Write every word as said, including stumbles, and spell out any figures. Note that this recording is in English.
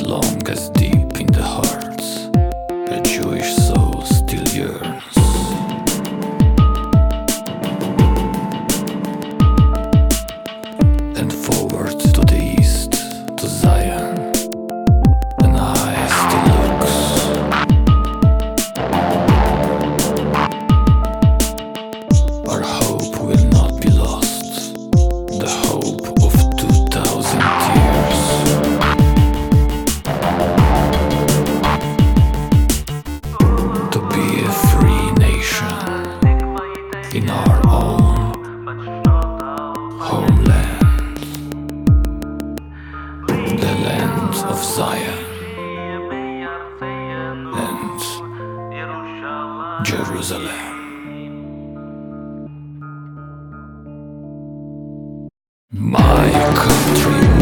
long as deep in the hearts a Jewish soul still yearns. And forward to the east, to Zion, and high still looks. Our hope will not be lost, the hope of two thousand years. To be a free nation in our own homeland, the land of Zion and Jerusalem. My country.